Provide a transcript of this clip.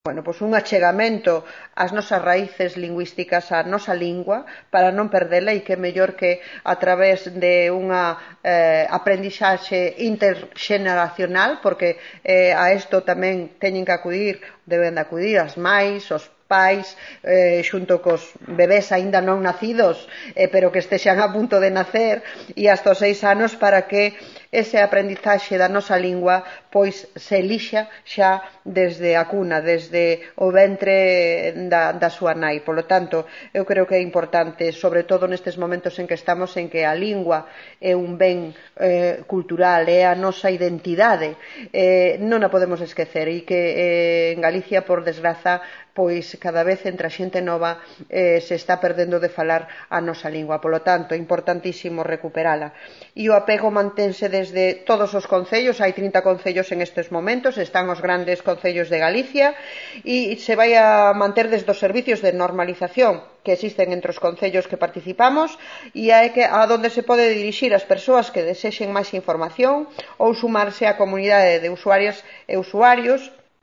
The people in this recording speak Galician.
Bueno, pois un achegamento ás nosas raíces lingüísticas, á nosa lingua, para non perdela, e que mellor que a través de unha aprendizaxe interxeneracional, porque a isto tamén teñen que acudir, deben de acudir as mais, os pais, xunto cos bebés aínda non nacidos, pero que estexan a punto de nacer, e hasta os 6 anos, para que ese aprendizaxe da nosa lingua pois se elixa xa desde a cuna, desde o ventre da súa nai. Polo tanto, eu creo que é importante, sobre todo nestes momentos en que estamos, en que a lingua é un ben cultural, é a nosa identidade, non a podemos esquecer, e que en Galicia, por desgraza, pois cada vez entre a xente nova se está perdendo de falar a nosa lingua. Polo tanto, é importantísimo recuperala. E o apego mantense desde todos os concellos, hai 30 concellos en estes momentos, están os grandes concellos de Galicia, e se vai a manter desde os servicios de normalización que existen entre os concellos que participamos, e é que a donde se pode dirixir as persoas que desexen máis información ou sumarse á comunidade de usuarias e usuarios